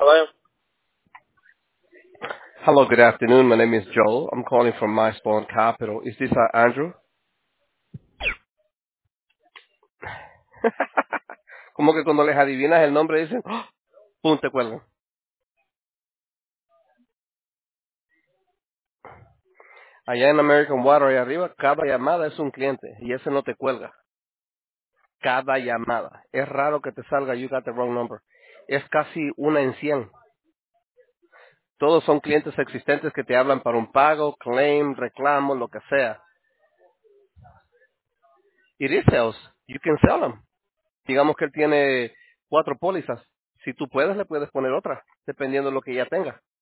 Hello? Hello, good afternoon. My name is Joel. I'm calling from My Spawn Capital. Is this Andrew? Como que cuando les adivinas el nombre dicen, ¡oh! ¡Pum! Te cuelgan. Allá en American Water, allá arriba, cada llamada es un cliente y ese no te cuelga. Cada llamada. Es raro que te salga you got the wrong number. Es casi 1 en 100. Todos son clientes existentes que te hablan para un pago, claim, reclamo, lo que sea. It is sales. You can sell them. Digamos que él tiene 4 pólizas. Si tú puedes, le puedes poner otra, dependiendo de lo que ya tenga.